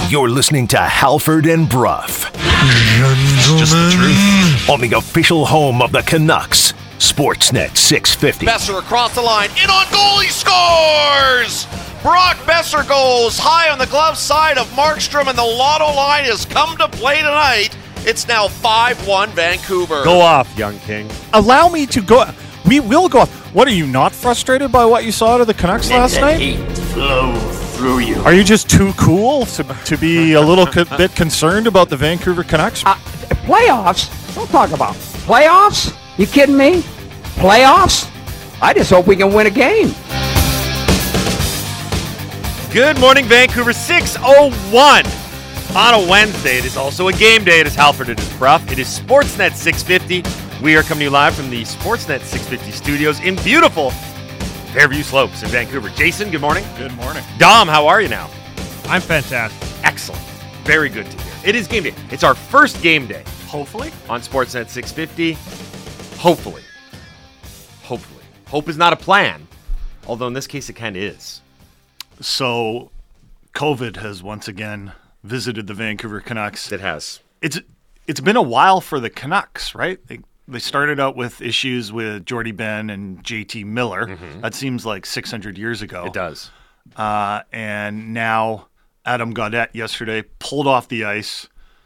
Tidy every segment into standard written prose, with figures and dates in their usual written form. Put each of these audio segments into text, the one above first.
You're listening to Halford and Brough. It's just the truth. On the official home of the Canucks, Sportsnet 650. Besser across the line, in on goal, he scores! Brock Besser goes high on the glove side of Markstrom, and the lotto line has come to play tonight. It's now 5-1 Vancouver. Go off, young king. Allow me to go. We will go off. What, are you not frustrated by what you saw out of the Canucks last night? Heat flow through you. Are you just too cool to be a little bit concerned about the Vancouver Canucks? Playoffs? Don't talk about playoffs. You kidding me? Playoffs? I just hope we can win a game. Good morning, Vancouver. 6:01 on a Wednesday. It is also a game day. It is Halford. It is Brough. It is Sportsnet 650. We are coming to you live from the Sportsnet 650 studios in beautiful Fairview Slopes in Vancouver. Jason, good morning. Good morning. Dom, how are you now? I'm fantastic. Excellent. Very good to hear. It is game day. It's our first game day. Hopefully. On Sportsnet 650. Hopefully. Hopefully. Hope is not a plan, although in this case it kind of is. So, COVID has once again visited the Vancouver Canucks. It has. It's been a while for the Canucks, right? They started out with issues with Jordy Ben and JT Miller. Mm-hmm. That seems like 600 years ago. It does. And now Adam Gaudette yesterday pulled off the ice,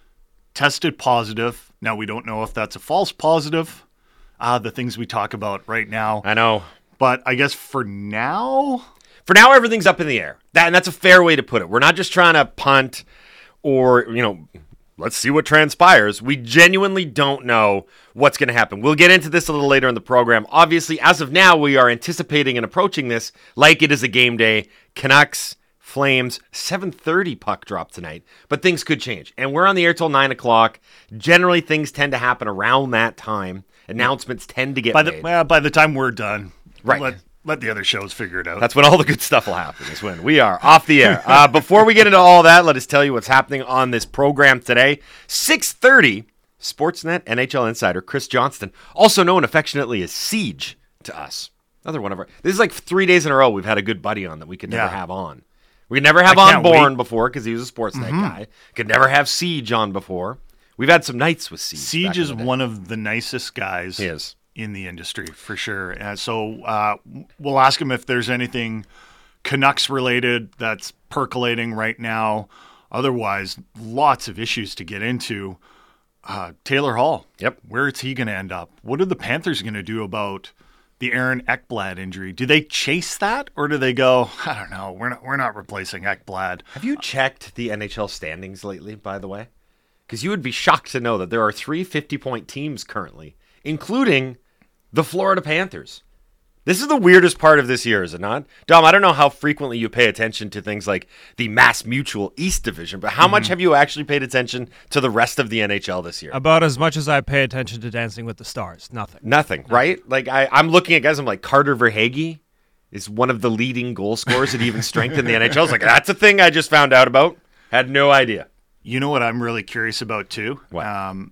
tested positive. Now we don't know if that's a false positive. The things we talk about right now. I know. But I guess for now... For now, everything's up in the air. And that's a fair way to put it. We're not just trying to punt or, let's see what transpires. We genuinely don't know what's going to happen. We'll get into this a little later in the program. Obviously, as of now, we are anticipating and approaching this like it is a game day. Canucks, Flames, 7:30 puck drop tonight. But things could change. And we're on the air till 9 o'clock. Generally, things tend to happen around that time. Announcements tend to get made. By the time we're done, right. Let the other shows figure it out. That's when all the good stuff will happen, is when we are off the air. Before we get into all that, let us tell you what's happening on this program today. 6:30, Sportsnet NHL insider Chris Johnston, also known affectionately as Siege to us. Another one of our... This is like 3 days in a row we've had a good buddy on that we could never have on. We could never have on Bourne before because he was a Sportsnet guy. Could never have Siege on before. We've had some nights with Siege. Siege is one of the nicest guys. He is. In the industry, for sure. So we'll ask him if there's anything Canucks related that's percolating right now. Otherwise, lots of issues to get into. Taylor Hall. Yep. Where is he going to end up? What are the Panthers going to do about the Aaron Ekblad injury? Do they chase that, or do they go, I don't know, we're not replacing Ekblad? Have you checked the NHL standings lately, by the way? Because you would be shocked to know that there are 3 50-point teams currently, including the Florida Panthers. This is the weirdest part of this year, is it not? Dom, I don't know how frequently you pay attention to things like the Mass Mutual East Division, but how much have you actually paid attention to the rest of the NHL this year? About as much as I pay attention to Dancing with the Stars. Nothing, right? Like, I'm looking at guys, I'm like, Carter Verhaeghe is one of the leading goal scorers at even strength in the NHL. I was like, that's a thing I just found out about. Had no idea. You know what I'm really curious about, too? What?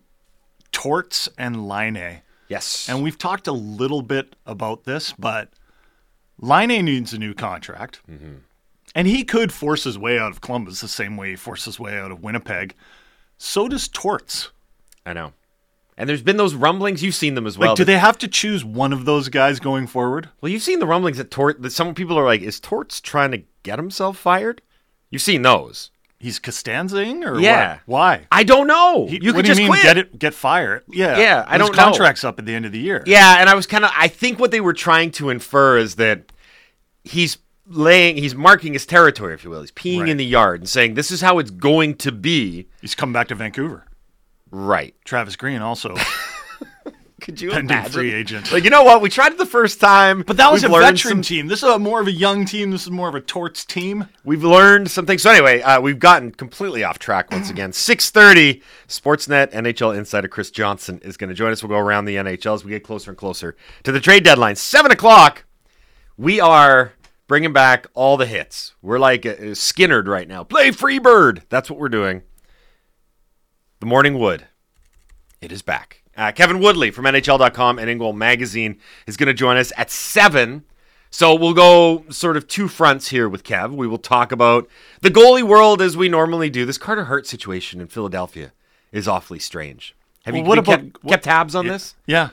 Torts and Laine. Yes. And we've talked a little bit about this, but Laine needs a new contract. Mm-hmm. And he could force his way out of Columbus the same way he forced his way out of Winnipeg. So does Torts. I know. And there's been those rumblings. You've seen them as well. Like, do they have to choose one of those guys going forward? Well, you've seen the rumblings that some people are like, is Torts trying to get himself fired? You've seen those. He's Costanzing or yeah. What? Why? I don't know. You could just quit. Get fired? Yeah. Yeah, I don't know. His contract's up at the end of the year. Yeah, and I think what they were trying to infer is that he's marking his territory, if you will. He's peeing in the yard and saying, this is how it's going to be. He's come back to Vancouver. Right. Travis Green also. Could you pending imagine? Free agent. Like, you know what? We tried it the first time. But that was a veteran team. This is more of a young team. This is more of a Torts team. We've learned some things. So anyway, we've gotten completely off track once again. 6:30, Sportsnet NHL insider Chris Johnston is going to join us. We'll go around the NHL as we get closer and closer to the trade deadline. 7 o'clock, we are bringing back all the hits. We're like Skinnerd right now. Play Freebird. That's what we're doing. The Morning Wood. It is back. Kevin Woodley from NHL.com and InGoal Magazine is going to join us at 7. So we'll go sort of two fronts here with Kev. We will talk about the goalie world as we normally do. This Carter Hart situation in Philadelphia is awfully strange. Have you kept tabs on this? Yeah,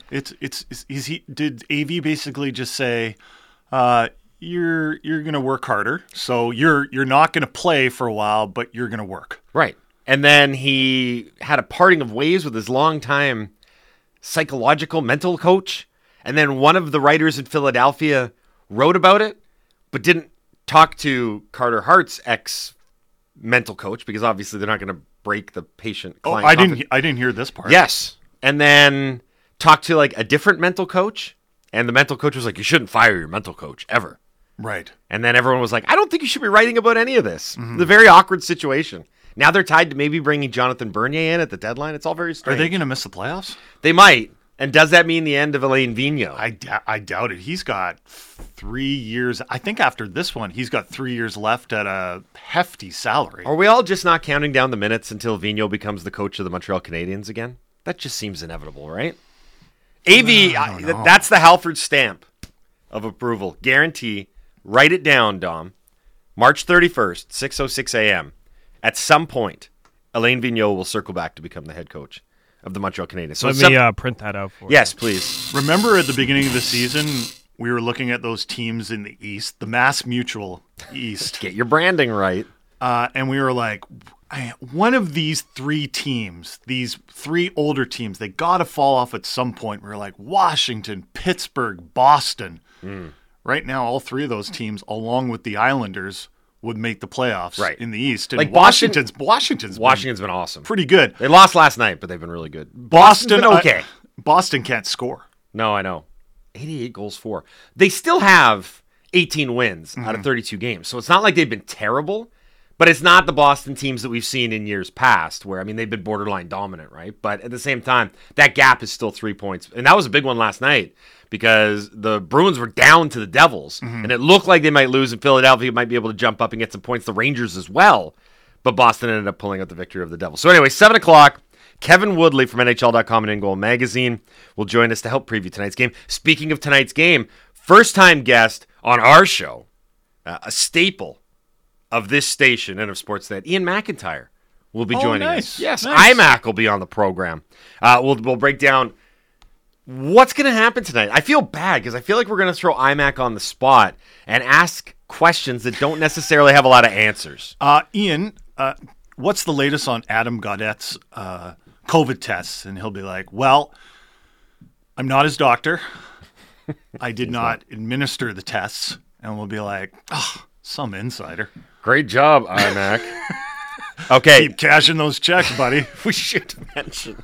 did AV basically just say you're going to work harder, so you're not going to play for a while, but you're going to work. Right. And then he had a parting of ways with his longtime psychological mental coach, and then one of the writers in Philadelphia wrote about it, but didn't talk to Carter Hart's ex-mental coach, because obviously they're not going to break the patient-client. I didn't hear this part. Yes. And then talked to like a different mental coach, and the mental coach was like, you shouldn't fire your mental coach ever. Right. And then everyone was like, I don't think you should be writing about any of this. It's a very awkward situation. Now they're tied to maybe bringing Jonathan Bernier in at the deadline. It's all very strange. Are they going to miss the playoffs? They might. And does that mean the end of Alain Vigneault? I doubt it. He's got 3 years. I think after this one, he's got 3 years left at a hefty salary. Are we all just not counting down the minutes until Vigneault becomes the coach of the Montreal Canadiens again? That just seems inevitable, right? AV, that's the Halford stamp of approval. Guarantee. Write it down, Dom. March 31st, 6:06 a.m. At some point, Alain Vigneault will circle back to become the head coach of the Montreal Canadiens. So Let me print that out for you. Yes, please. Remember at the beginning of the season, we were looking at those teams in the East, the Mass Mutual East. Get your branding right. And we were like, one of these three teams, these three older teams, they got to fall off at some point. We were like, Washington, Pittsburgh, Boston. Right now, all three of those teams, along with the Islanders, would make the playoffs in the East. And Like Washington's Washington's been awesome. pretty good. They lost last night, but they've been really good. Boston, been okay. Boston can't score. No, I know. 88 goals for. They still have 18 wins out of 32 games. So it's not like they've been terrible, but it's not the Boston teams that we've seen in years past where, I mean, they've been borderline dominant, right? But at the same time, that gap is still 3 points. And that was a big one last night because the Bruins were down to the Devils, and it looked like they might lose, and Philadelphia might be able to jump up and get some points. The Rangers as well. But Boston ended up pulling out the victory of the Devils. So anyway, 7 o'clock. Kevin Woodley from NHL.com and In Goal Magazine will join us to help preview tonight's game. Speaking of tonight's game, first-time guest on our show, a staple of this station and of Sportsnet, Ian McIntyre will be joining us. Yes, nice. IMAC will be on the program. We'll break down what's going to happen tonight. I feel bad because I feel like we're going to throw IMAC on the spot and ask questions that don't necessarily have a lot of answers. Ian, what's the latest on Adam Gaudette's COVID tests? And he'll be like, well, I'm not his doctor. I did not administer the tests. And we'll be like, oh, some insider. Great job, IMAC. Okay. Keep cashing those checks, buddy. We should mention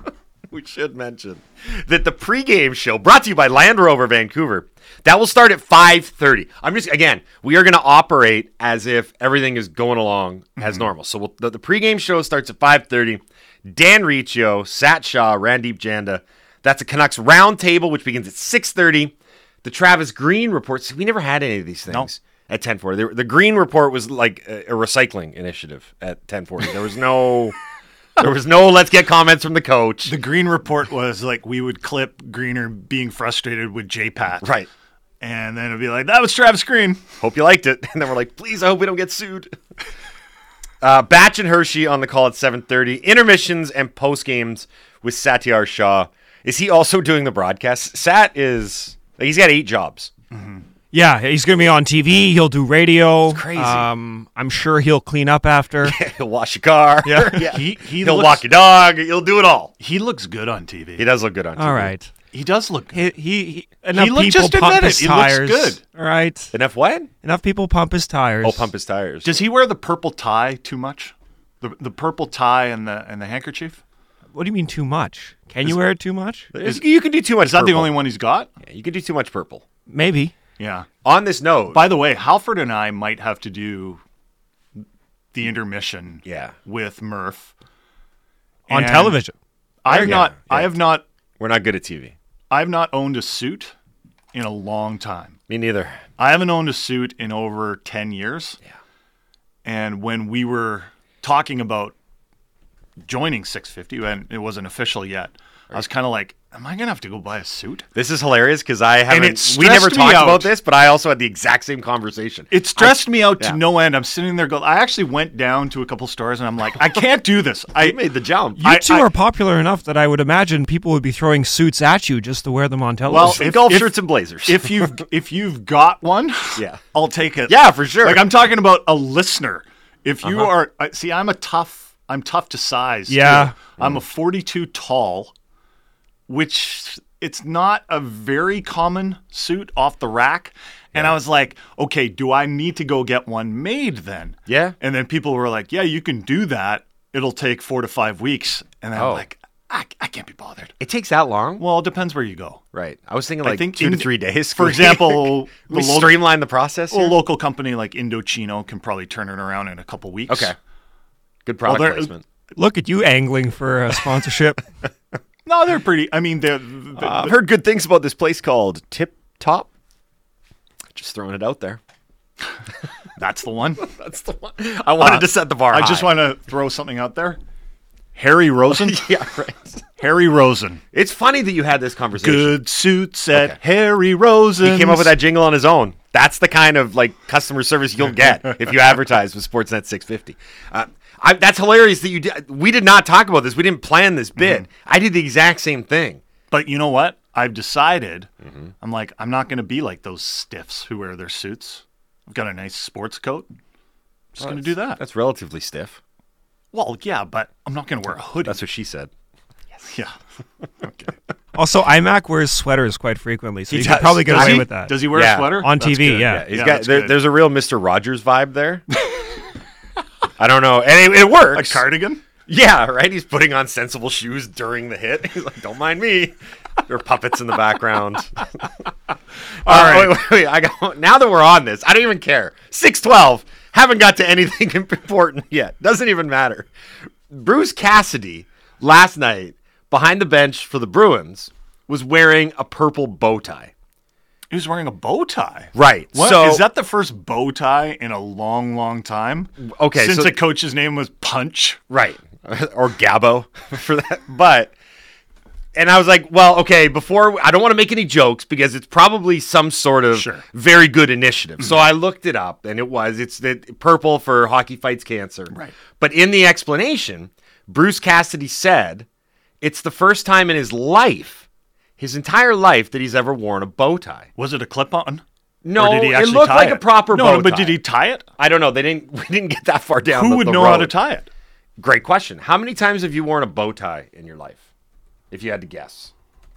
that the pregame show, brought to you by Land Rover Vancouver, that will start at 5:30. We are going to operate as if everything is going along as normal. So the pregame show starts at 5:30. Dan Riccio, Sat Shah, Randeep Janda. That's a Canucks roundtable, which begins at 6:30. The Travis Green report. See, we never had any of these things at 10:40. The Green report was like a recycling initiative at 10:40. There was no... let's get comments from the coach. The Green report was like we would clip Greener being frustrated with J-Pat. Right. And then it'd be like, that was Travis Green. Hope you liked it. And then we're like, please, I hope we don't get sued. Batch and Hershey on the call at 7:30. Intermissions and post games with Satyar Shah. Is he also doing the broadcast? He's got 8 jobs. Yeah, he's going to be on TV. He'll do radio. It's crazy. I'm sure he'll clean up after. He'll wash your car. Yeah. He'll walk your dog. He'll do it all. He looks good on TV. He does look good on TV. All right. He does look good. He enough look- people just pump admit his it. He looks tires. good. All right. Enough what? Enough people pump his tires. Oh, pump his tires. Does he wear the purple tie too much? The purple tie and the handkerchief? What do you mean too much? Can you wear it too much? You can do too much Is that purple. the only one he's got? Yeah, you can do too much purple. Maybe. Yeah. On this note, By the way, Halford and I might have to do the intermission with Murph. On And television. I have Yeah, not yeah. I have not we're not good at TV. I've not owned a suit in a long time. Me neither. I haven't owned a suit in over 10 years. Yeah. And when we were talking about joining 650, and it wasn't official yet, I was kind of like, am I going to have to go buy a suit? This is hilarious because we never stressed me talked out. about this, but I also had the exact same conversation. It stressed me out yeah. to no end. I'm sitting there I actually went down to a couple stores and I'm like, I can't do this. I You made the jump. You two are popular enough that I would imagine people would be throwing suits at you just to wear them on television. Well, Golf shirts and blazers. if you've got one, Yeah. I'll take it. Yeah, for sure. Like I'm talking about a listener. If you are, see, I'm tough to size. Yeah. too. I'm a 42 tall, which it's not a very common suit off the rack. And I was like, okay, do I need to go get one made then? Yeah. And then people were like, yeah, you can do that. It'll take 4 to 5 weeks. And I'm like, I can't be bothered. It takes that long? Well, it depends where you go. Right. I was thinking like think 2 to 3 days. For example, we streamline the process a here? local company like Indochino can probably turn it around in a couple weeks. Okay. Good product Well, placement. Look at you angling for a sponsorship. No, they're pretty. I mean, I've heard good things about this place called Tip Top. Just throwing it out there. that's the one. That's the one. I wanted to set the bar I high. just want to throw something out there. Harry Rosen. Yeah, right. Harry Rosen. It's funny that you had this conversation. Good suits at Harry Rosen. He came up with that jingle on his own. That's the kind of like customer service you'll get if you advertise with Sportsnet 650. That's hilarious that you did. We did not talk about this. We didn't plan this bit. I did the exact same thing. But you know what? I've decided. I'm like, I'm not going to be like those stiffs who wear their suits. I've got a nice sports coat. Just going to do that. That's relatively stiff. Well, yeah, but I'm not going to wear a hoodie. That's what she said. Yeah. Okay. Also, iMac wears sweaters quite frequently, so He you does. could probably get Does away he? with that. Does he wear Yeah. a sweater? On That's TV, good. yeah. He's Yeah, got that's good. there's a real Mr. Rogers vibe there. I don't know. And it A works. cardigan? Yeah, right? He's putting on sensible shoes during the hit. He's like, don't mind me. There are puppets in the background. All right. Wait. Now that we're on this, I don't even care. 6:12. Haven't got to anything important yet. Doesn't even matter. Bruce Cassidy, last night, behind the bench for the Bruins, was wearing a purple bow tie. He was wearing a bow tie. Right. What? So, Is that the first bow tie in a long, long time? Okay, Since so- the coach's name was Punch. right. Or Gabbo for that. But, and I was like, well, okay, I don't want to make any jokes because it's probably some sort of Sure. very good initiative. So I looked it up and it's the purple for Hockey Fights Cancer. Right. But in the explanation, Bruce Cassidy said it's the first time in his entire life, that he's ever worn a bow tie. Was it a clip-on? No, Or did he it actually looked tie like it? a proper bow tie. No, but did he tie it? I don't know. We didn't get that far down. Who would the know how to road. tie it? Great question. How many times have you worn a bow tie in your life? If you had to guess.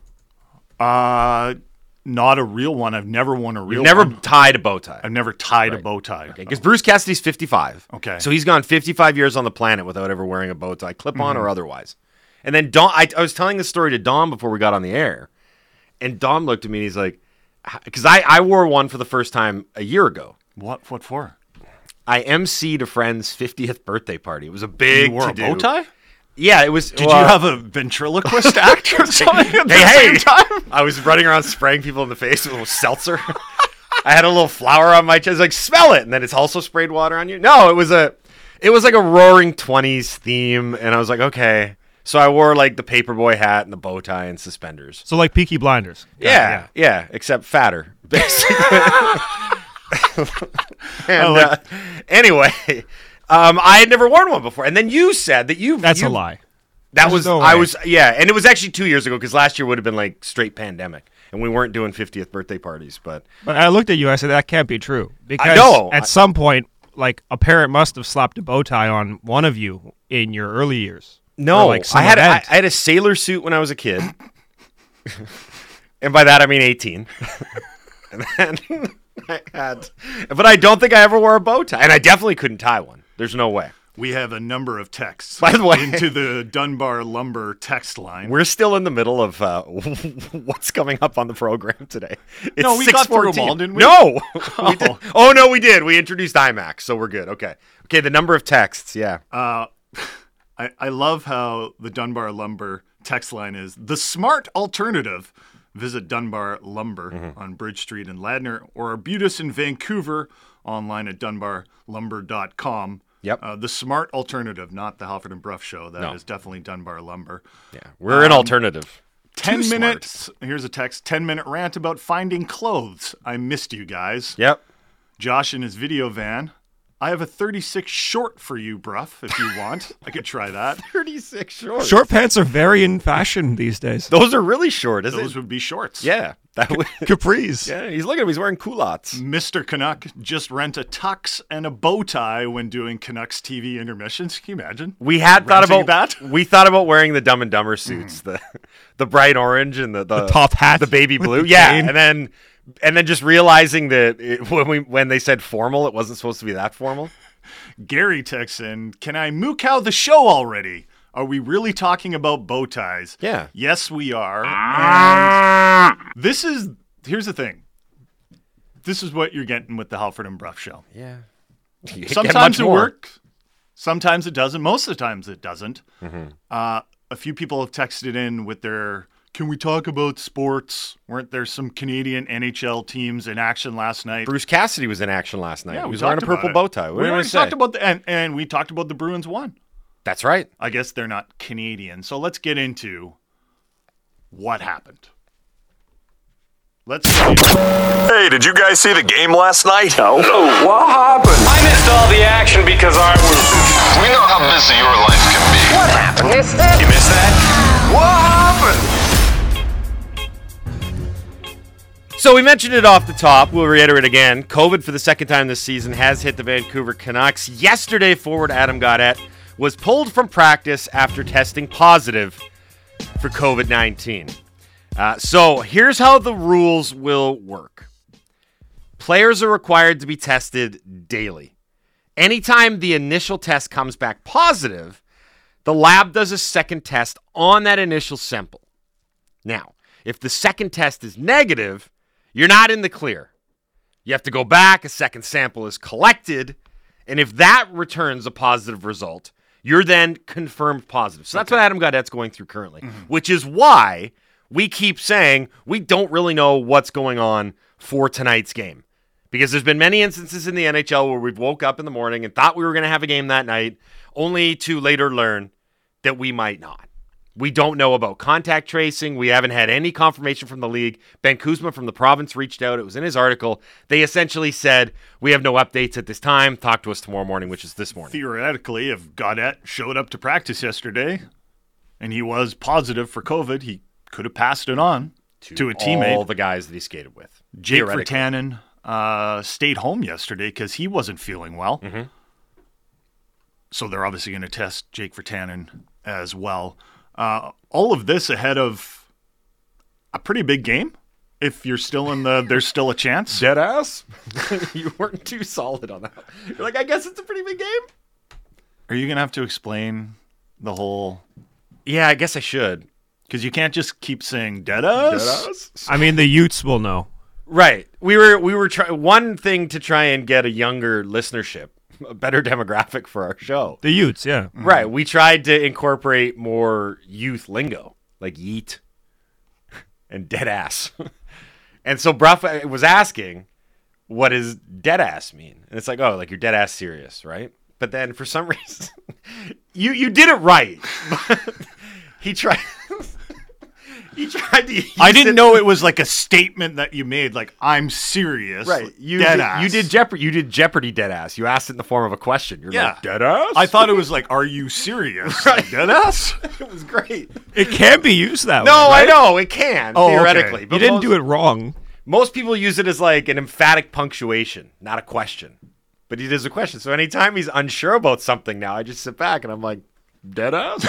Not a real one. I've never worn a real Never one. tied a bow tie. I've never tied a bow tie. Because Bruce Cassidy's 55. Okay. So he's gone 55 years on the planet without ever wearing a bow tie, clip-on or otherwise. And then Dom, I was telling this story to Dom before we got on the air. And Dom looked at me and he's like, because I wore one for the first time a year ago. What for? I emceed a friend's 50th birthday party. It was a big You wore a to-do. bow tie? Yeah, it was. Did you have a ventriloquist act or something at the same time? I was running around spraying people in the face with a little seltzer. I had a little flower on my chest, like, smell it, and then it's also sprayed water on you. No, it was like a Roaring 20s theme, and I was like, okay. So I wore like the paperboy hat and the bow tie and suspenders. So like Peaky Blinders. Yeah, except fatter, basically. And anyway, I had never worn one before, and then you said that That's a lie. That There's was no I way. was and it was actually 2 years ago because last year would have been like straight pandemic, and we weren't doing 50th birthday parties. But But I looked at you, I said, that can't be true. Because know. at some point, like, a parent must have slapped a bow tie on one of you in your early years. no, Or, like, some I had event. I had a sailor suit when I was a kid, and by that I mean 18. And then but I don't think I ever wore a bow tie, and I definitely couldn't tie one. There's no way. We have a number of texts. By the way- into the Dunbar Lumber text line. We're still in the middle of what's coming up on the program today. It's No, we got through 6:14. them all, didn't we? No, we did. Oh no, we did. We introduced IMAX, so we're good. Okay. The number of texts. Yeah. I love how the Dunbar Lumber text line is the smart alternative. Visit Dunbar Lumber on Bridge Street in Ladner or Arbutus in Vancouver online at dunbarlumber.com. Yep. The smart alternative, not the Halford and Bruff show. That is No. definitely Dunbar Lumber. Yeah. We're an alternative. 10 Too smart. minutes. Here's a text. 10-minute rant about finding clothes. I missed you guys. Yep. Josh in his video van. I have a 36 short for you, bruv, if you want. I could try that. 36 shorts. Short pants are very in fashion these days. Those are really short, isn't Those it? would be shorts. Yeah. That would. Capris. Yeah. He's looking at him. He's wearing culottes. Mr. Canuck just rent a tux and a bow tie when doing Canucks TV intermissions. Can you imagine? We had thought Renting about that? We thought about wearing the Dumb and Dumber suits, the bright orange and the top hat. the baby blue. Yeah, and then just realizing that when they said formal, it wasn't supposed to be that formal. Gary texts in, can I moo cow the show already? Are we really talking about bow ties? Yeah. Yes, we are. And here's the thing. This is what you're getting with the Halford and Brough show. Yeah. Sometimes it works. Sometimes it doesn't. Most of the times it doesn't. Mm-hmm. A few people have texted in with their, can we talk about sports? Weren't there some Canadian NHL teams in action last night? Bruce Cassidy was in action last night. Yeah, he we was wearing a talked about purple it. bow tie. What We do you already say? talked about and we talked about the Bruins won. That's right. I guess they're not Canadian. So let's get into what happened. Let's get into Hey, did you guys see the game last night? No. What happened? I missed all the action because I was. We know how busy your life can be. What happened? You missed that? What happened? So we mentioned it off the top. We'll reiterate again. COVID for the second time this season has hit the Vancouver Canucks. Yesterday, forward Adam Gaudette was pulled from practice after testing positive for COVID-19. So here's how the rules will work. Players are required to be tested daily. Anytime the initial test comes back positive, the lab does a second test on that initial sample. Now, if the second test is negative, you're not in the clear. You have to go back, a second sample is collected, and if that returns a positive result, you're then confirmed positive. So that's what Adam Gaudette's going through currently, which is why we keep saying we don't really know what's going on for tonight's game. Because there's been many instances in the NHL where we've woke up in the morning and thought we were going to have a game that night, only to later learn that we might not. We don't know about contact tracing. We haven't had any confirmation from the league. Ben Kuzma from the province reached out. It was in his article. They essentially said, we have no updates at this time. Talk to us tomorrow morning, which is this morning. theoretically, if Gaudette showed up to practice yesterday and he was positive for COVID, he could have passed it on to a teammate. All the guys that he skated with. Jake Theoretically. Vertanen stayed home yesterday because he wasn't feeling well. Mm-hmm. So they're obviously going to test Jake Vertanen as well. All of this ahead of a pretty big game. If you're still in there's still a chance. Dead ass? You weren't too solid on that. You're like, I guess it's a pretty big game. Are you going to have to explain the whole... Yeah, I guess I should. Because you can't just keep saying dead us. I mean, the Utes will know. Right. We were one thing to try and get a younger listenership, a better demographic for our show. The Utes, yeah. Right. We tried to incorporate more youth lingo, like yeet and dead ass. And so Bruff was asking, what does dead ass mean? And it's like, oh, like you're dead ass serious, right? But then for some reason, you did it right. He tried. He tried to. I didn't know it was like a statement that you made, like I'm serious. Right. You dead did, ass. You did Jeopardy. You did Jeopardy dead ass. You asked it in the form of a question. You're Yeah. like, dead ass? I thought it was like, are you serious? Right. Like, dead ass? it was great. It can be used that way. No, right? I know it can Oh, okay. theoretically. You But didn't do it wrong. Most people use it as like an emphatic punctuation, not a question. But it is a question. So anytime he's unsure about something now, I just sit back and I'm like, dead ass?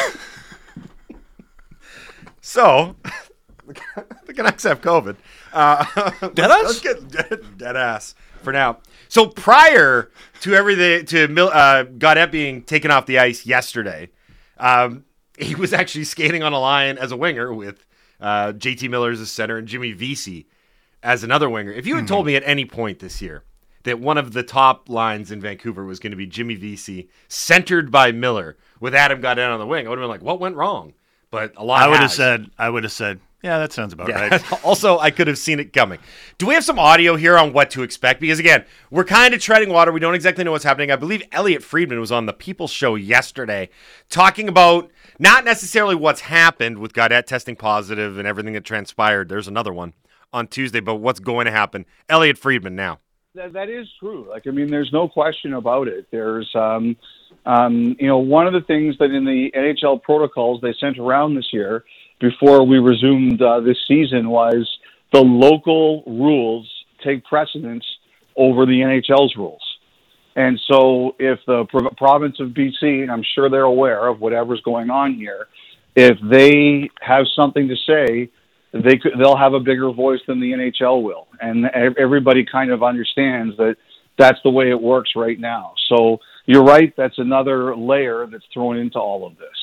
So, the Canucks have COVID. Dead ass? Let's get dead ass for now. So prior to everything, to Gaudette being taken off the ice yesterday, he was actually skating on a line as a winger with JT Miller as a center and Jimmy Vesey as another winger. If you had told me at any point this year that one of the top lines in Vancouver was going to be Jimmy Vesey, centered by Miller, with Adam Gaudette on the wing, I would have been like, what went wrong? But a lot I would have has. said, Yeah, that sounds about right. Also, I could have seen it coming. Do we have some audio here on what to expect? Because, again, we're kind of treading water. We don't exactly know what's happening. I believe Elliot Friedman was on the People Show yesterday talking about not necessarily what's happened with Gaudette testing positive and everything that transpired. There's another one on Tuesday, but what's going to happen. Elliot Friedman now. That is true. There's no question about it. There's, one of the things that in the NHL protocols they sent around this year before we resumed this season was the local rules take precedence over the NHL's rules. And so if the province of BC, and I'm sure they're aware of whatever's going on here, if they have something to say, they'll have a bigger voice than the NHL will. And everybody kind of understands that that's the way it works right now. So you're right, that's another layer that's thrown into all of this.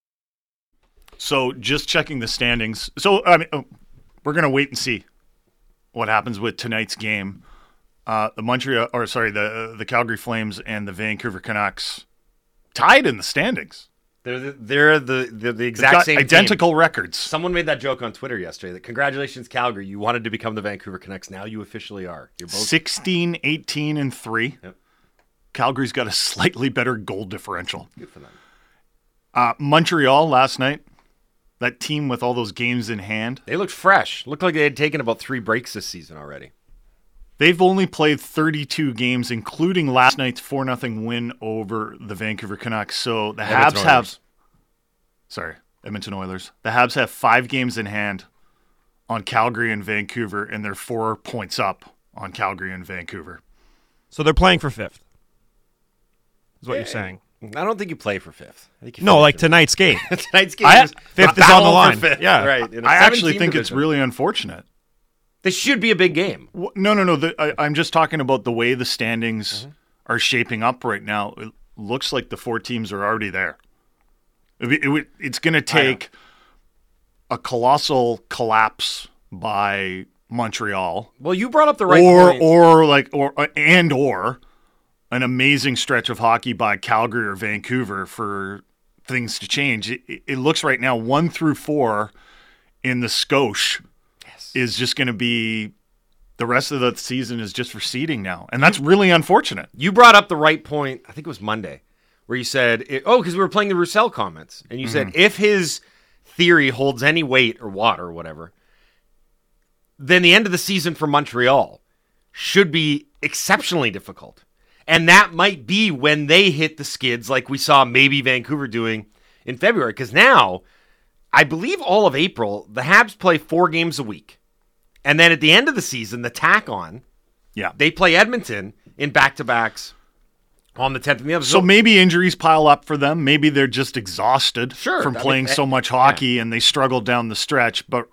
So just checking the standings. So we're going to wait and see what happens with tonight's game. The Calgary Flames and the Vancouver Canucks tied in the standings. They're the exact same identical team. records. Someone made that joke on Twitter yesterday that congratulations, Calgary, you wanted to become the Vancouver Canucks. Now you officially are. You're both 16, 18, and 3. Yep. Calgary's got a slightly better goal differential. Good for them. Montreal last night, that team with all those games in hand. They looked fresh. Looked like they had taken about 3 breaks this season already. They've only played 32 games, including last night's 4-0 win over the Vancouver Canucks. So the Edmonton Oilers. The Habs have 5 games in hand on Calgary and Vancouver, and they're 4 points up on Calgary and Vancouver. So they're playing for 5th, is what you're saying. I don't think you play for 5th. I think tonight's game. Tonight's game is 5th is on the line. Yeah, right. I actually think it's really unfortunate. This should be a big game. No. I'm just talking about the way the standings are shaping up right now. It looks like the 4 teams are already there. It's going to take a colossal collapse by Montreal. Well, you brought up the right point. Or an amazing stretch of hockey by Calgary or Vancouver for things to change. It looks right now 1 through 4 in the Scotia is just going to be the rest of the season is just for seeding now. And that's really unfortunate. You brought up the right point, I think it was Monday, where you said, because we were playing the Roussel comments, and you said if his theory holds any weight or water or whatever, then the end of the season for Montreal should be exceptionally difficult. And that might be when they hit the skids like we saw maybe Vancouver doing in February. Because now, I believe all of April, the Habs play 4 games a week. And then at the end of the season, the tack on, they play Edmonton in back-to-backs on the 10th and the other. So maybe injuries pile up for them. Maybe they're just exhausted from playing so much hockey and they struggle down the stretch. But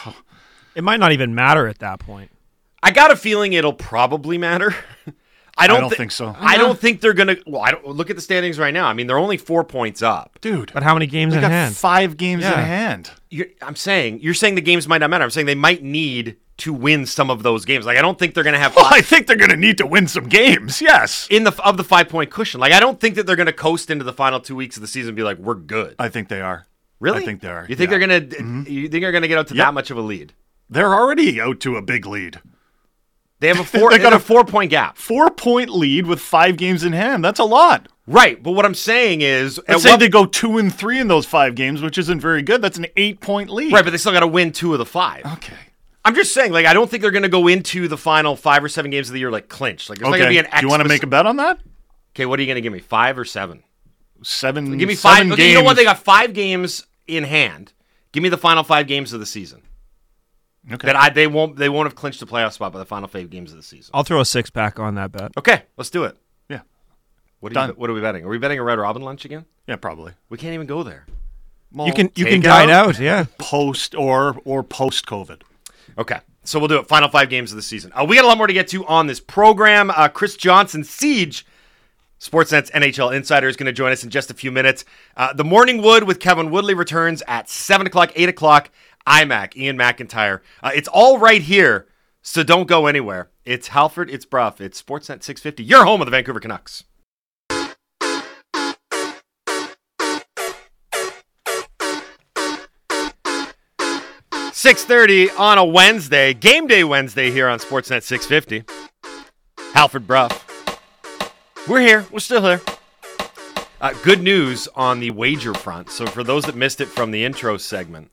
it might not even matter at that point. I got a feeling it'll probably matter. I don't think so. I don't think they're going to. Well, I don't look at the standings right now. I mean, they're only 4 points up, dude. But how many games in hand? 5 games in hand. You're saying the games might not matter. I'm saying they might need to win some of those games. Like I don't think they're going to have. Well, I think they're going to need to win some games. Yes, of the 5-point cushion. Like I don't think that they're going to coast into the final 2 weeks of the season and be like, we're good. I think they are. Really? I think they are. You think they're going to? You think they're going to get out to that much of a lead? They're already out to a big lead. They have a 4-point gap. 4-point lead with 5 games in hand. That's a lot. Right, but what I'm saying is... Let's say they go 2-3 in those 5 games, which isn't very good. That's an 8-point lead. Right, but they still got to win 2 of the 5. Okay. I'm just saying, I don't think they're going to go into the final 5 or 7 games of the year, clinched. There's not going to be an Do you want to make a bet on that? Okay, what are you going to give me, 5 or 7? 7. Give me 5 games. You know what? They got 5 games in hand. Give me the final 5 games of the season. Okay. They won't have clinched the playoff spot by the final 5 games of the season. I'll throw a 6-pack on that bet. Okay, let's do it. Yeah. What are we betting? Are we betting a Red Robin lunch again? Yeah, probably. We can't even go there. Well, you can dine out, yeah. Post or post COVID. Okay, so we'll do it. Final 5 games of the season. We got a lot more to get to on this program. Chris Johnson, Siege, Sportsnet's NHL Insider, is going to join us in just a few minutes. The Morning Wood with Kevin Woodley returns at 7 o'clock, 8 o'clock. iMac, Ian McIntyre. It's all right here, so don't go anywhere. It's Halford, it's Brough, it's Sportsnet 650, your home of the Vancouver Canucks. 6:30 on a Wednesday, game day Wednesday here on Sportsnet 650. Halford Brough. We're here. We're still here. Good news on the wager front. So for those that missed it from the intro segment,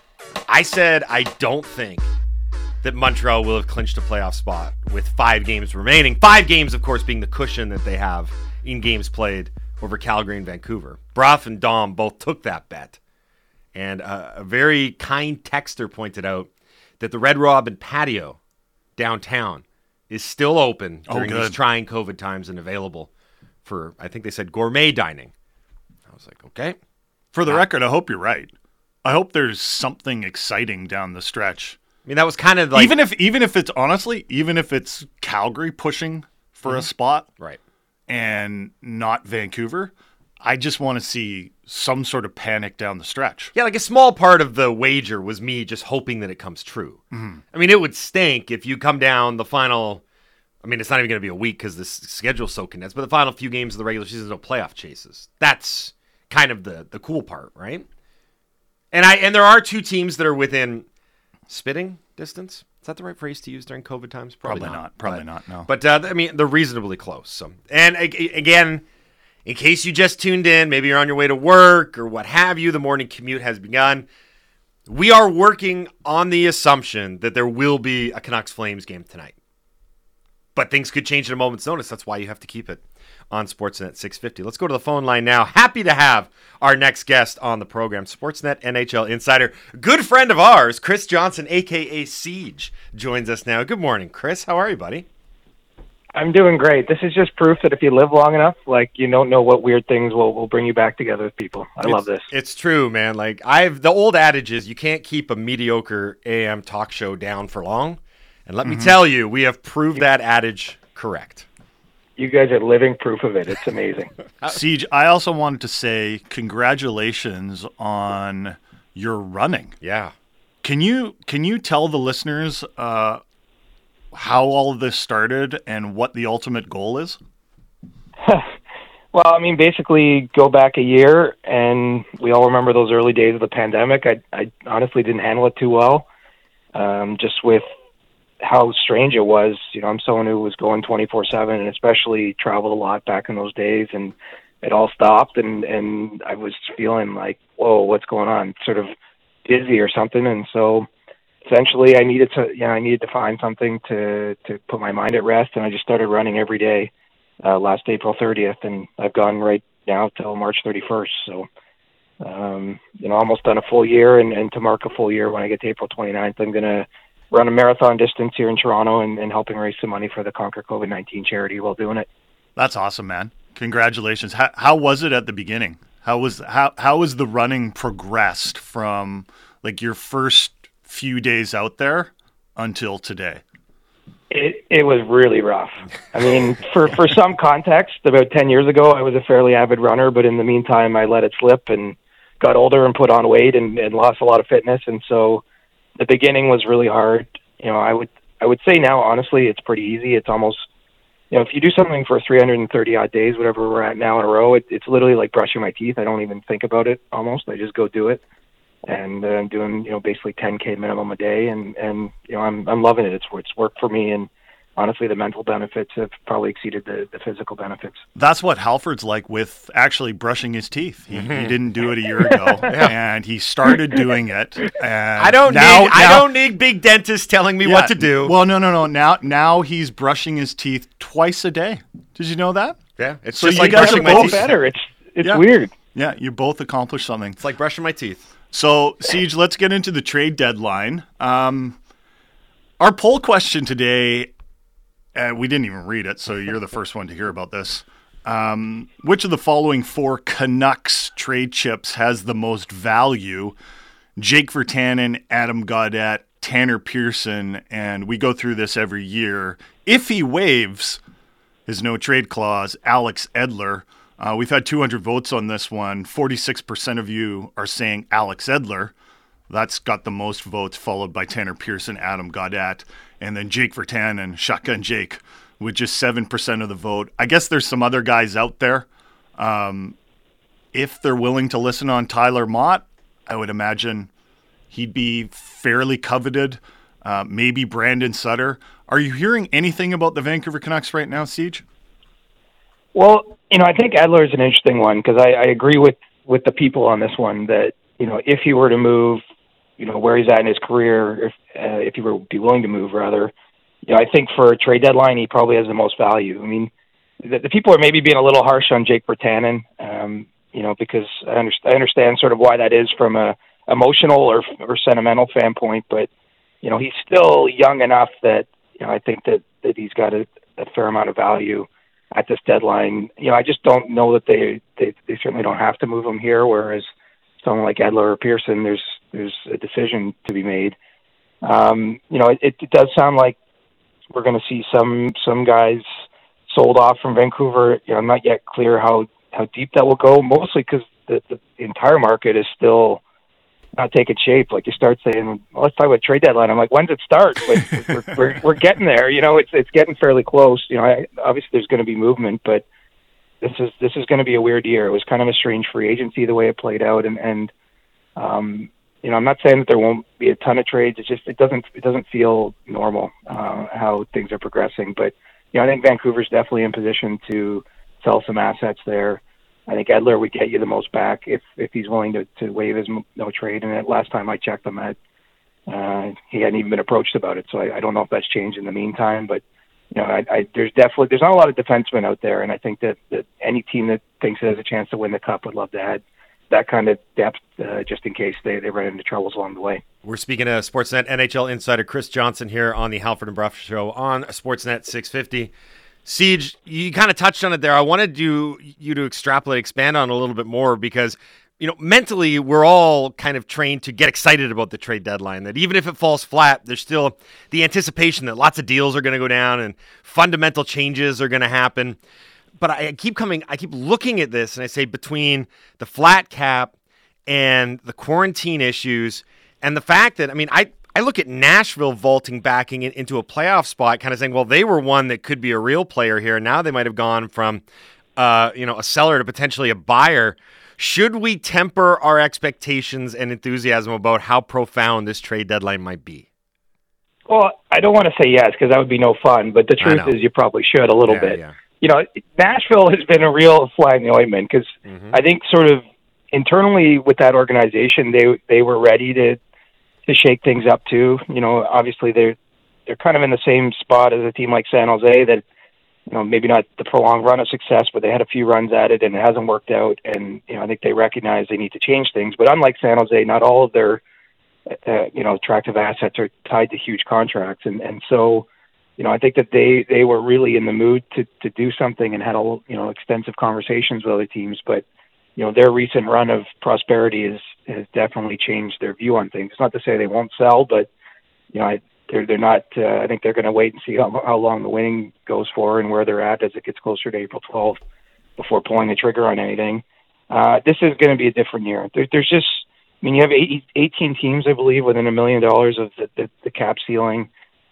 I said I don't think that Montreal will have clinched a playoff spot with 5 games remaining. 5 games, of course, being the cushion that they have in games played over Calgary and Vancouver. Brough and Dom both took that bet. And a very kind texter pointed out that the Red Robin patio downtown is still open during these trying COVID times and available for, I think they said, gourmet dining. I was like, okay. For the record, I hope you're right. I hope there's something exciting down the stretch. I mean, that was kind of like... Even if it's, honestly, even if it's Calgary pushing for a spot, right, and not Vancouver, I just want to see some sort of panic down the stretch. Yeah, like a small part of the wager was me just hoping that it comes true. Mm-hmm. I mean, it would stink if you come down the final... I mean, it's not even going to be a week because the schedule's so condensed, but the final few games of the regular season, no playoff chases. That's kind of the cool part, right? And there are 2 teams that are within spitting distance. Is that the right phrase to use during COVID times? Probably not, no. But, I mean, they're reasonably close. So, and again, in case you just tuned in, maybe you're on your way to work or what have you, the morning commute has begun. We are working on the assumption that there will be a Canucks-Flames game tonight. But things could change at a moment's notice. That's why you have to keep it on Sportsnet 650. Let's go to the phone line now. Happy to have our next guest on the program, Sportsnet NHL insider, good friend of ours, Chris Johnson, a.k.a. Siege, joins us now. Good morning, Chris. How are you, buddy? I'm doing great. This is just proof that if you live long enough, like, you don't know what weird things will bring you back together with people. I love this. It's true, man. Like, the old adage is you can't keep a mediocre AM talk show down for long. And let me tell you, we have proved that adage correct. You guys are living proof of it. It's amazing. Siege, I also wanted to say congratulations on your running. Yeah. Can you tell the listeners how all of this started and what the ultimate goal is? Well, I mean, basically go back a year, and we all remember those early days of the pandemic. I honestly didn't handle it too well, just with how strange it was. You know, I'm someone who was going 24/7 and especially traveled a lot back in those days, and it all stopped, and I was feeling like, whoa, what's going on? Sort of dizzy or something. And so essentially I needed to find something to put my mind at rest, and I just started running every day last April 30th, and I've gone right now till March 31st. So almost done a full year, and to mark a full year when I get to April 29th, I'm going to run a marathon distance here in Toronto and helping raise some money for the Conquer COVID-19 charity while doing it. That's awesome, man. Congratulations. How was it at the beginning? How was the running progressed from like your first few days out there until today? It was really rough. I mean, for some context, about 10 years ago, I was a fairly avid runner, but in the meantime, I let it slip and got older and put on weight and lost a lot of fitness. And so the beginning was really hard. You know, I would say now, honestly, it's pretty easy. It's almost, if you do something for 330 odd days, whatever we're at now in a row, it's literally like brushing my teeth. I don't even think about it almost. I just go do it. And I'm doing, basically 10K minimum a day. And I'm loving it. It's worked for me. And honestly, the mental benefits have probably exceeded the physical benefits. That's what Halford's like with actually brushing his teeth. He didn't do it a year ago, and he started doing it. And I don't need big dentists telling me what to do. Well, no. Now he's brushing his teeth twice a day. Did you know that? Yeah, it's so just you like guys brushing are my both teeth. Better. It's weird. Yeah, you both accomplished something. It's like brushing my teeth. So, Siege, let's get into the trade deadline. Our poll question today. We didn't even read it, so you're the first one to hear about this. Which of the following 4 Canucks trade chips has the most value? Jake Virtanen, Adam Gaudette, Tanner Pearson, and we go through this every year. If he waives his no-trade clause, Alex Edler. We've had 200 votes on this one. 46% of you are saying Alex Edler. That's got the most votes, followed by Tanner Pearson, Adam Gaudette, and then Jake Virtanen, Shotgun Jake, with just 7% of the vote. I guess there's some other guys out there. If they're willing to listen on Tyler Mott, I would imagine he'd be fairly coveted. Maybe Brandon Sutter. Are you hearing anything about the Vancouver Canucks right now, Siege? Well, I think Edler is an interesting one because I agree with the people on this one that, if he were to move, where he's at in his career, if he would be willing to move, rather, I think for a trade deadline, he probably has the most value. I mean, the people are maybe being a little harsh on Jake Virtanen, because I understand sort of why that is from a emotional or sentimental standpoint, but, he's still young enough that, I think that he's got a fair amount of value at this deadline. I just don't know that they certainly don't have to move him here, whereas someone like Edler or Pearson, there's a decision to be made. It does sound like we're going to see some guys sold off from Vancouver. I'm not yet clear how deep that will go, mostly because the entire market is still not taking shape. Like, you start saying, well, let's talk about trade deadline. I'm like, when does it start? But we're getting there. It's getting fairly close. Obviously there's going to be movement, but this is going to be a weird year. It was kind of a strange free agency the way it played out, and I'm not saying that there won't be a ton of trades. It's just it doesn't feel normal how things are progressing. But I think Vancouver's definitely in position to sell some assets there. I think Edler would get you the most back if he's willing to waive his no trade. And last time I checked him, he hadn't even been approached about it. So I don't know if that's changed in the meantime. But there's not a lot of defensemen out there, and I think that any team that thinks it has a chance to win the Cup would love to add that kind of depth just in case they run into troubles along the way. We're speaking to Sportsnet NHL insider Chris Johnson here on the Halford and Brough Show on Sportsnet 650. Siege, you kind of touched on it there. I wanted you to expand on it a little bit more because, mentally we're all kind of trained to get excited about the trade deadline, that even if it falls flat, there's still the anticipation that lots of deals are going to go down and fundamental changes are going to happen. But I keep looking at this and I say, between the flat cap and the quarantine issues and the fact that, I look at Nashville vaulting back into a playoff spot, kind of saying, well, they were one that could be a real player here. Now they might have gone from, a seller to potentially a buyer. Should we temper our expectations and enthusiasm about how profound this trade deadline might be? Well, I don't want to say yes because that would be no fun, but the truth is you probably should a little bit. Yeah. Nashville has been a real fly in the ointment because I think sort of internally with that organization, they were ready to shake things up too. Obviously they're kind of in the same spot as a team like San Jose that, maybe not the prolonged run of success, but they had a few runs at it and it hasn't worked out. And, I think they recognize they need to change things. But unlike San Jose, not all of their, attractive assets are tied to huge contracts. And so, I think that they were really in the mood to do something and had extensive conversations with other teams. But, their recent run of prosperity has definitely changed their view on things. It's not to say they won't sell, but, they're not, I think they're going to wait and see how long the winning goes for and where they're at as it gets closer to April 12th before pulling the trigger on anything. This is going to be a different year. There's just, you have 18 teams, I believe, within $1 million of the cap ceiling.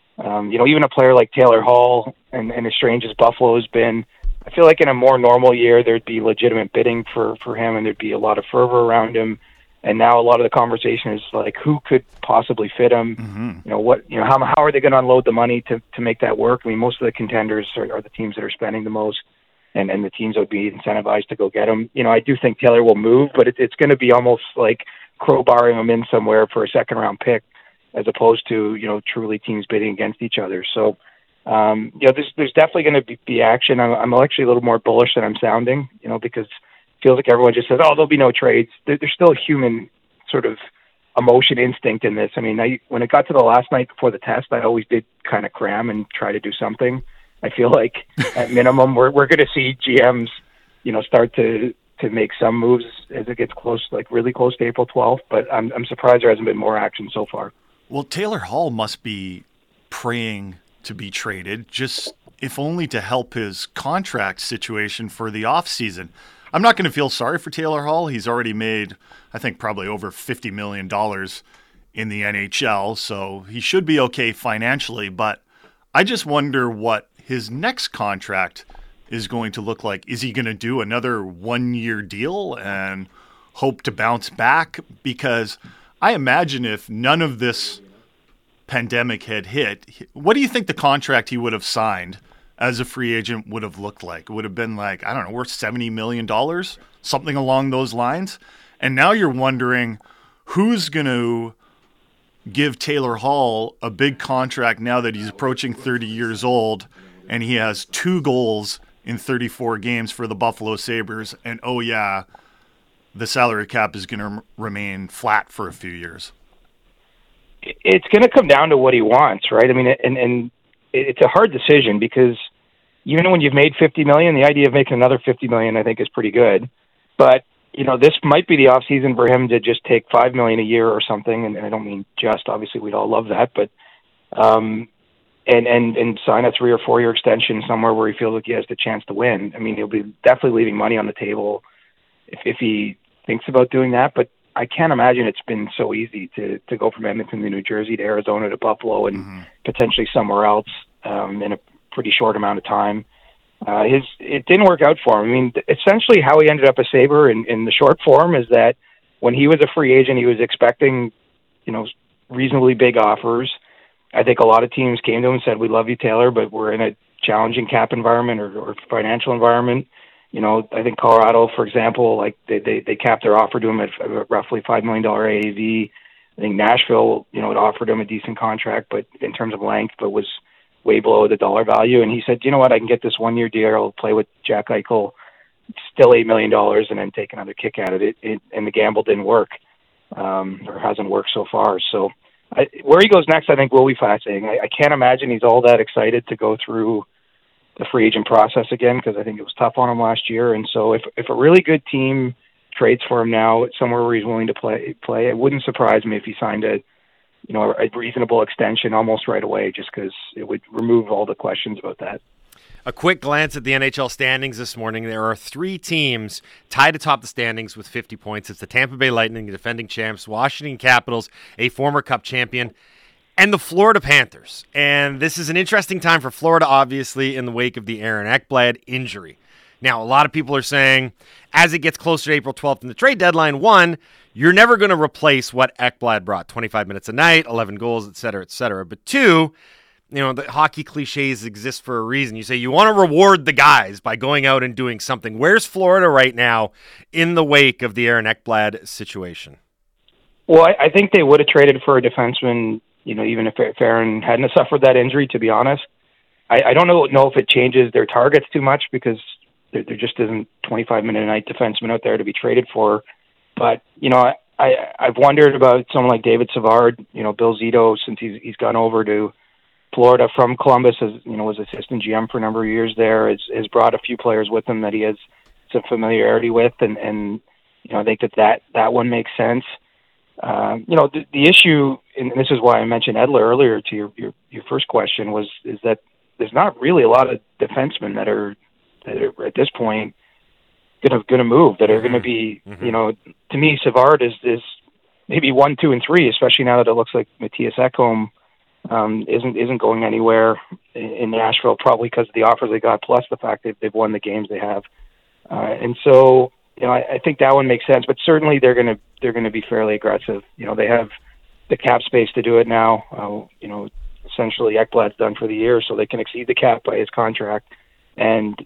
Even a player like Taylor Hall and as strange as Buffalo has been, I feel like in a more normal year, there'd be legitimate bidding for him and there'd be a lot of fervor around him. And now a lot of the conversation is like, who could possibly fit him? How are they going to unload the money to make that work? Most of the contenders are the teams that are spending the most and the teams that would be incentivized to go get him. I do think Taylor will move, but it's going to be almost like crowbarring him in somewhere for a second round pick as opposed to, truly teams bidding against each other. So, there's definitely going to be action. I'm actually a little more bullish than I'm sounding, because it feels like everyone just says, there'll be no trades. There's still a human sort of emotion instinct in this. When it got to the last night before the test, I always did kind of cram and try to do something. I feel like at minimum, we're going to see GMs, start to make some moves as it gets close, like really close to April 12th. But I'm surprised there hasn't been more action so far. Well, Taylor Hall must be praying to be traded, just if only to help his contract situation for the offseason. I'm not going to feel sorry for Taylor Hall. He's already made, I think, probably over $50 million in the NHL, so he should be okay financially. But I just wonder what his next contract is going to look like. Is he going to do another 1-year deal and hope to bounce back? Because I imagine if none of this pandemic had hit, what do you think the contract he would have signed as a free agent would have looked like? It would have been like, I don't know, worth $70 million, something along those lines. And now you're wondering who's going to give Taylor Hall a big contract now that he's approaching 30 years old and he has 2 goals in 34 games for the Buffalo Sabres. And oh yeah, the salary cap is going to remain flat for a few years. It's going to come down to what he wants, right? I mean, and it's a hard decision because even when you've made $50 million, the idea of making another $50 million, I think, is pretty good. But this might be the off season for him to just take $5 million a year or something. And I don't mean just, obviously we'd all love that, but, and sign a 3 or 4 year extension somewhere where he feels like he has the chance to win. I mean, he'll be definitely leaving money on the table if he thinks about doing that, but I can't imagine it's been so easy to go from Edmonton to New Jersey to Arizona to Buffalo and potentially somewhere else in a pretty short amount of time. It didn't work out for him. I mean, essentially how he ended up a Sabre in the short form is that when he was a free agent, he was expecting, reasonably big offers. I think a lot of teams came to him and said, "We love you, Taylor, but we're in a challenging cap environment or financial environment." I think Colorado, for example, like they capped their offer to him at roughly $5 million AAV. I think Nashville, had offered him a decent contract, but in terms of length, but was way below the dollar value. And he said, "You know what? I can get this 1 year deal. I'll play with Jack Eichel, still $8 million, and then take another kick at it." And the gamble didn't work, or hasn't worked so far. So where he goes next, I think, will be fascinating. I can't imagine he's all that excited to go through the free agent process again, because I think it was tough on him last year. And so if a really good team trades for him now somewhere where he's willing to play, it wouldn't surprise me if he signed a reasonable extension almost right away, just because it would remove all the questions about that. A quick glance at the NHL standings this morning. There are 3 teams tied atop the standings with 50 points. It's the Tampa Bay Lightning, the defending champs, Washington Capitals, a former Cup champion, and the Florida Panthers. And this is an interesting time for Florida, obviously, in the wake of the Aaron Ekblad injury. Now, a lot of people are saying, as it gets closer to April 12th in the trade deadline, 1, you're never going to replace what Ekblad brought, 25 minutes a night, 11 goals, et cetera, et cetera. But 2, the hockey cliches exist for a reason. You say you want to reward the guys by going out and doing something. Where's Florida right now in the wake of the Aaron Ekblad situation? Well, I think they would have traded for a defenseman, even if Aaron hadn't suffered that injury, to be honest. I don't know if it changes their targets too much, because there just isn't 25-minute-a-night defenseman out there to be traded for. But, I've wondered about someone like David Savard, Bill Zito, since he's gone over to Florida from Columbus, as was assistant GM for a number of years there, has brought a few players with him that he has some familiarity with, and I think that one makes sense. The issue, and this is why I mentioned Edler earlier to your first question, is that there's not really a lot of defensemen that are at this point going to move, that are going to be, to me, Savard is maybe 1, 2, and 3, especially now that it looks like Matthias Ekholm isn't going anywhere in Nashville, probably because of the offers they got, plus the fact that they've won the games they have. And so, I think that one makes sense, but certainly they're going to be fairly aggressive. They have the cap space to do it now. Essentially Ekblad's done for the year, so they can exceed the cap by his contract. And,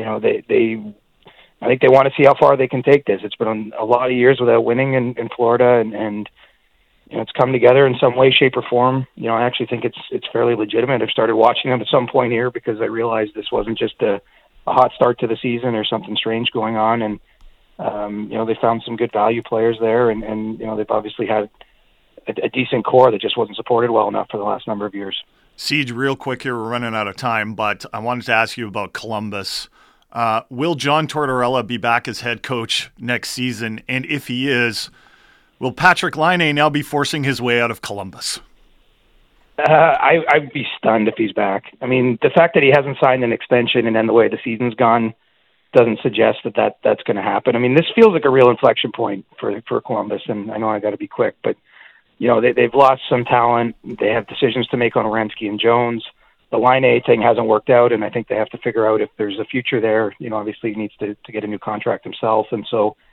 I think they want to see how far they can take this. It's been a lot of years without winning in Florida, and it's come together in some way, shape, or form. I actually think it's fairly legitimate. I've started watching them at some point here because I realized this wasn't just a hot start to the season or something strange going on. And, they found some good value players there, and they've obviously had a decent core that just wasn't supported well enough for the last number of years. Siege, real quick here, we're running out of time, but I wanted to ask you about Columbus. Will John Tortorella be back as head coach next season? And if he is, will Patrick Laine now be forcing his way out of Columbus? I'd be stunned if he's back. I mean, the fact that he hasn't signed an extension and then the way the season's gone doesn't suggest that's going to happen. I mean, this feels like a real inflection point for Columbus, and I know I got to be quick, but they've lost some talent. They have decisions to make on Werenski and Jones. The Laine thing hasn't worked out, and I think they have to figure out if there's a future there. Obviously he needs to get a new contract himself, and so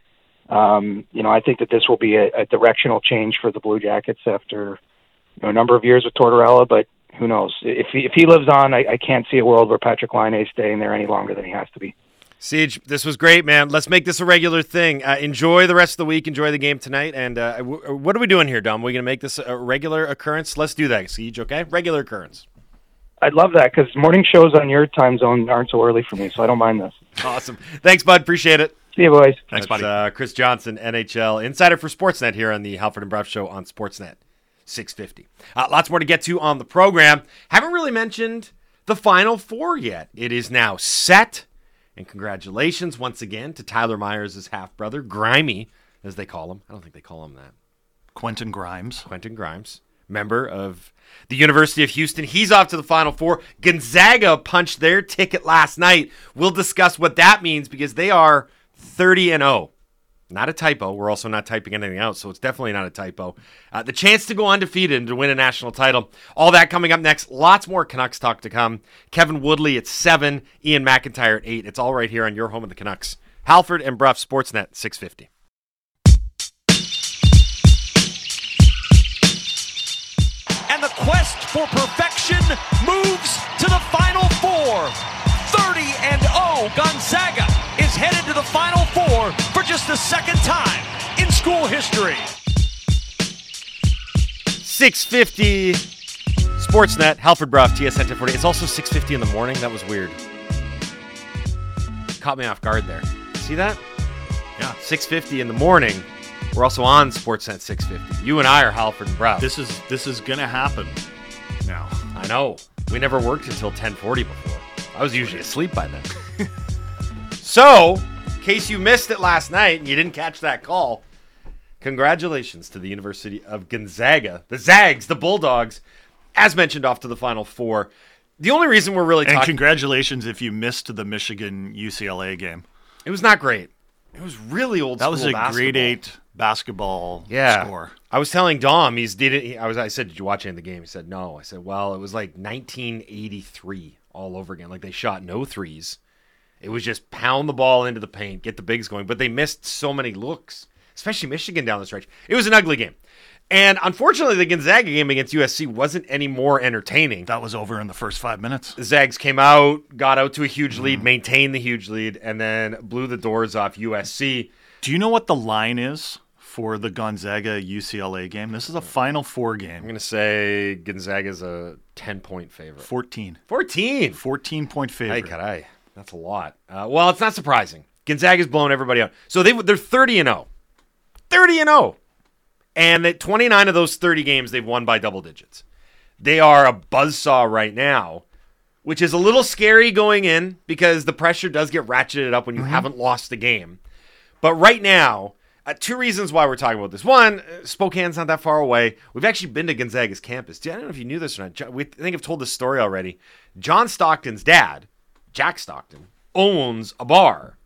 I think that this will be a directional change for the Blue Jackets after a number of years with Tortorella, but who knows? If he lives on, I can't see a world where Patrick Laine is staying there any longer than he has to be. Siege, this was great, man. Let's make this a regular thing. Enjoy the rest of the week. Enjoy the game tonight. And what are we doing here, Dom? Are we going to make this a regular occurrence? Let's do that, Siege, okay? Regular occurrence. I'd love that because morning shows on your time zone aren't so early for me, so I don't mind this. Awesome. Thanks, bud. Appreciate it. See you, boys. Thanks, buddy. Chris Johnson, NHL insider for Sportsnet here on the Halford and Bruff Show on Sportsnet 650. Lots more to get to on the program. Haven't really mentioned the Final Four yet. It is now set, and congratulations once again to Tyler Myers' half-brother, Grimey, as they call him. I don't think they call him that. Quentin Grimes, member of the University of Houston. He's off to the Final Four. Gonzaga punched their ticket last night. We'll discuss what that means because they are 30-0. Not a typo. We're also not typing anything out, so it's definitely not a typo. The chance to go undefeated and to win a national title. All that coming up next. Lots more Canucks talk to come. Kevin Woodley at 7, Ian McIntyre at 8. It's all right here on your home of the Canucks. Halford and Bruff, Sportsnet 650. And the quest for perfection moves to the Final Four. 30-0, Gonzaga is headed to the Final Four for just the second time in school history. 650 Sportsnet, Halford Bruff, TSN 1040. It's also 6:50 in the morning. That was weird. Caught me off guard there. See that? Yeah. 6:50 in the morning. We're also on Sportsnet 650. You and I are Halford and Bruff. This is gonna happen now. I know. We never worked until 10:40 before. I was usually asleep by then. So, in case you missed it last night and you didn't catch that call, congratulations to the University of Gonzaga, the Zags, the Bulldogs, as mentioned, off to the Final Four. The only reason we're really talking... And congratulations if you missed the Michigan-UCLA game. It was not great. It was really old school basketball. That was a grade 8 basketball score. I was telling Dom, I said, did you watch any of the game? He said, no. I said, well, it was like 1983 all over again. Like they shot no threes. It was just pound the ball into the paint, get the bigs going. But they missed so many looks, especially Michigan down the stretch. It was an ugly game. And unfortunately, the Gonzaga game against USC wasn't any more entertaining. That was over in the first 5 minutes. The Zags came out, got out to a huge lead, maintained the huge lead, and then blew the doors off USC. Do you know what the line is for the Gonzaga-UCLA game? This is a Final Four game. I'm going to say Gonzaga's a 10-point favorite. 14. 14-point favorite. Ay, caray. That's a lot. Well, it's not surprising. Gonzaga's blown everybody out. So they're 30-0. 30-0. And at 29 of those 30 games, they've won by double digits. They are a buzzsaw right now, which is a little scary going in because the pressure does get ratcheted up when you haven't lost a game. But right now, two reasons why we're talking about this. One, Spokane's not that far away. We've actually been to Gonzaga's campus. I don't know if you knew this or not. I think I've told this story already. John Stockton's dad, Jack Stockton, owns a bar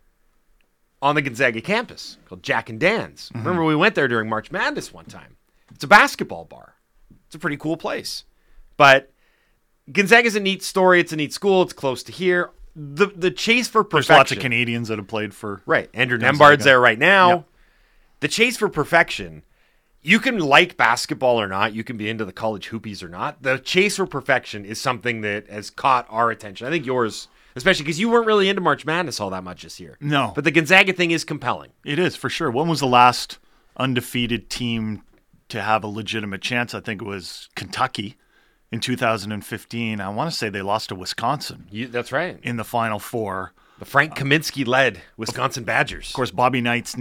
on the Gonzaga campus called Jack and Dan's. Remember we went there during March Madness one time. It's a basketball bar. It's a pretty cool place. But Gonzaga's a neat story. It's a neat school. It's close to here. The chase for perfection. There's lots of Canadians that have played for Andrew Gonzaga. Nembhard's there right now. Yep. The chase for perfection. You can like basketball or not. You can be into the college hoopies or not. The chase for perfection is something that has caught our attention. I think yours... Especially because you weren't really into March Madness all that much this year. No. But the Gonzaga thing is compelling. It is, for sure. When was the last undefeated team to have a legitimate chance? I think it was Kentucky in 2015. I want to say they lost to Wisconsin. That's right. In the Final Four. The Frank Kaminsky-led Wisconsin Badgers. Of course, Bobby Knight's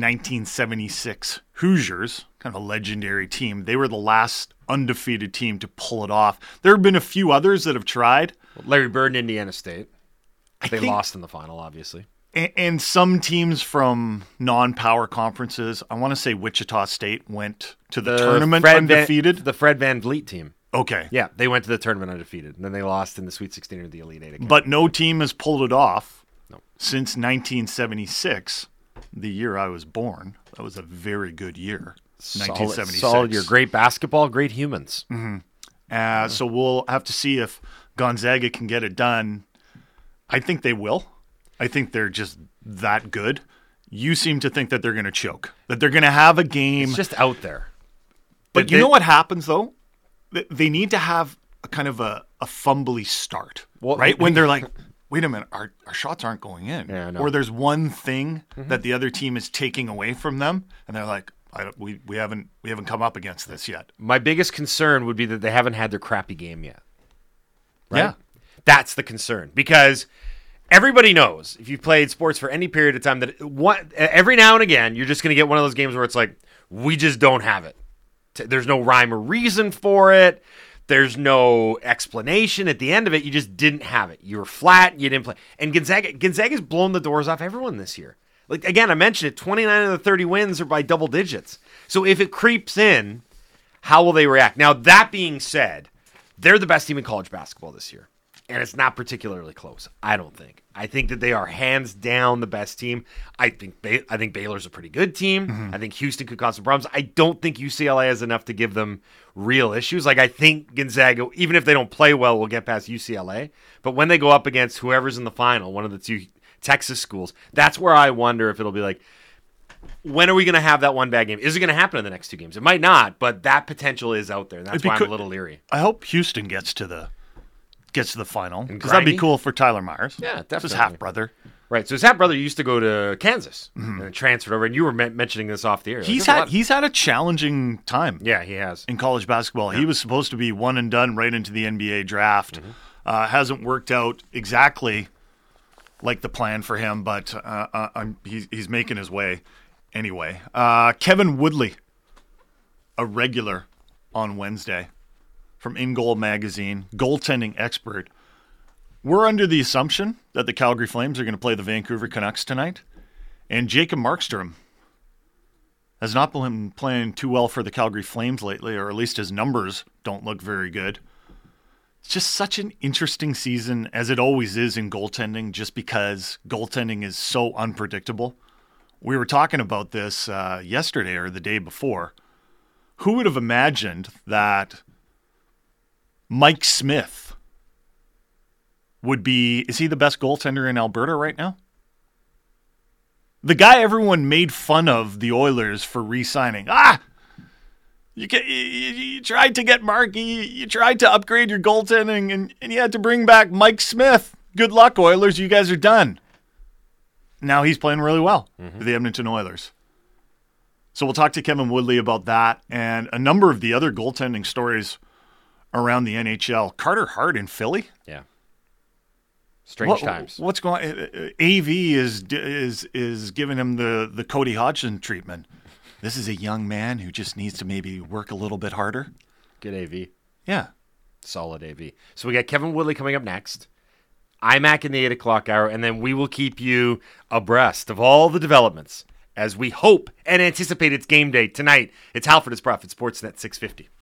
1976 Hoosiers, kind of a legendary team. They were the last undefeated team to pull it off. There have been a few others that have tried. Larry Bird and Indiana State. They lost in the final, obviously. And some teams from non-power conferences, I want to say Wichita State went to the tournament undefeated. The Fred Van Vliet team. Okay. Yeah, they went to the tournament undefeated, and then they lost in the Sweet 16 or the Elite Eight again. But no team has pulled it off since 1976, the year I was born. That was a very good year, 1976. Solid year. Great basketball, great humans. So we'll have to see if Gonzaga can get it done. I think they will. I think they're just that good. You seem to think that they're going to choke, that they're going to have a game. It's just out there. But you know what happens, though? They need to have a kind of a fumbly start, right? When they're like, wait a minute, our shots aren't going in. Yeah, I know. Or there's one thing that the other team is taking away from them, and they're like, we haven't come up against this yet. My biggest concern would be that they haven't had their crappy game yet. Right? Yeah. That's the concern. Because everybody knows, if you've played sports for any period of time, that every now and again, you're just going to get one of those games where it's like, we just don't have it. There's no rhyme or reason for it. There's no explanation at the end of it. You just didn't have it. You were flat. You didn't play. And Gonzaga's blown the doors off everyone this year. Like, again, I mentioned it, 29 of the 30 wins are by double digits. So if it creeps in, how will they react? Now, that being said, they're the best team in college basketball this year. And it's not particularly close, I don't think. I think that they are hands down the best team. I think Baylor's a pretty good team. I think Houston could cause some problems. I don't think UCLA has enough to give them real issues. Like, I think Gonzaga, even if they don't play well, will get past UCLA. But when they go up against whoever's in the final, one of the two Texas schools, that's where I wonder if it'll be like, when are we going to have that one bad game? Is it going to happen in the next two games? It might not, but that potential is out there. And that's why I'm a little leery. I hope Houston gets to the final, because that'd be cool for Tyler Myers. Yeah, definitely. It's his half-brother. Right, so his half-brother used to go to Kansas and transferred over, and you were mentioning this off the air. He's had a challenging time. Yeah, he has. In college basketball. Yeah. He was supposed to be one and done right into the NBA draft. Hasn't worked out exactly like the plan for him, but he's making his way anyway. Kevin Woodley, a regular on Wednesday from In Goal Magazine, goaltending expert. We're under the assumption that the Calgary Flames are going to play the Vancouver Canucks tonight, and Jacob Markstrom has not been playing too well for the Calgary Flames lately, or at least his numbers don't look very good. It's just such an interesting season, as it always is in goaltending, just because goaltending is so unpredictable. We were talking about this yesterday or the day before. Who would have imagined that Mike Smith is he the best goaltender in Alberta right now? The guy everyone made fun of the Oilers for re-signing. You tried to get Marky, you tried to upgrade your goaltending, and you had to bring back Mike Smith. Good luck, Oilers, you guys are done. Now he's playing really well for the Edmonton Oilers. So we'll talk to Kevin Woodley about that and a number of the other goaltending stories around the NHL. Carter Hart in Philly? Yeah. Strange times. What's going on? AV is giving him the Cody Hodgson treatment. This is a young man who just needs to maybe work a little bit harder. Good AV. Yeah. Solid AV. So we got Kevin Woodley coming up next. IMAC in the 8 o'clock hour, and then we will keep you abreast of all the developments as we hope and anticipate it's game day tonight. It's Halford, it's Profit, Sportsnet 650.